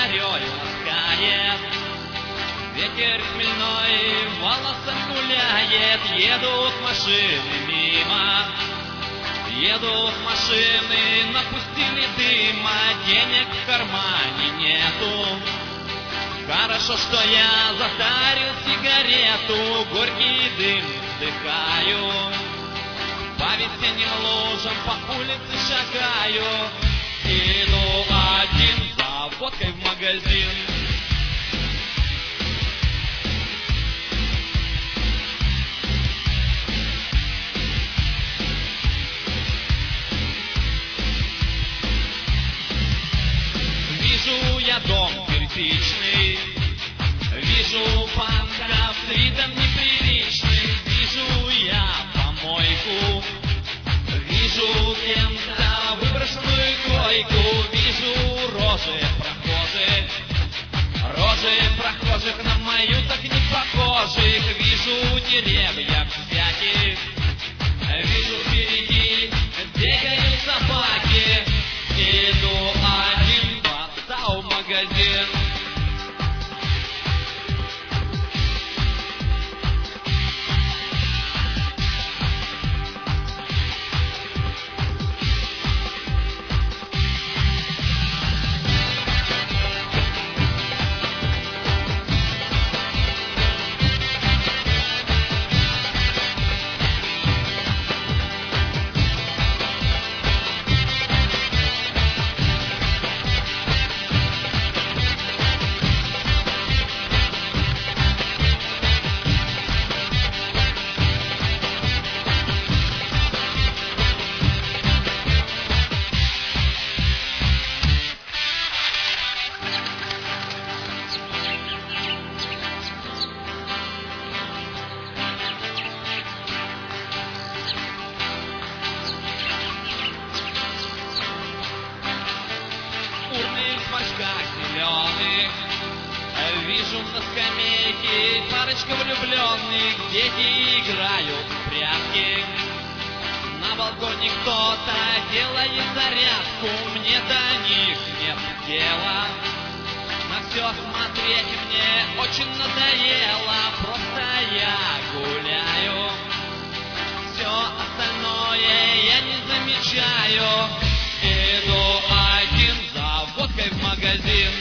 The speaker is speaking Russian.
зарею ласкает. Ветер хмельной волосы гуляет, едут машины мимо. Едут машины, напустили дыма, денег в кармане нету. Хорошо, что я затарил сигарету, горький дым вдыхаю. По весенним лужам по улице шагаю. Иду один за водкой в магазин. Вижу я дом кирпичный, вижу панков с видом неприличным, вижу я помойку, вижу кем-то выброшенную койку, вижу рожи прохожих на мою так не похожих, вижу деревья всяких, вижу впереди бегают собаки, иду один в магазин. Зеленых. Вижу на скамейке парочка влюбленных, дети играют в прятки. На балконе кто-то делает зарядку, мне до них нет дела. На все смотреть мне очень надоело, просто я гуляю. Все остальное я не замечаю. Иду один за водкой в магазин.